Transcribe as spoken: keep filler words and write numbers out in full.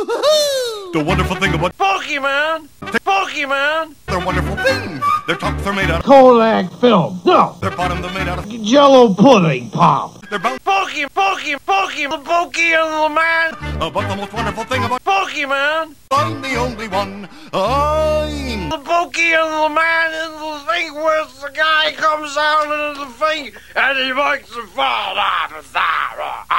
The wonderful thing about Pokemon! Pokemon! they're wonderful things. Their tops are made out of Kodak film. No. their bottoms are made out of Jello pudding pop. their bound. Pokey, Pokey, Pokey, the Pokey and the man! But the most wonderful thing about Pokemon! I'm the only one. I'm The Pokey and the man in the thing where the guy comes out into the thing and he makes the fall off the side.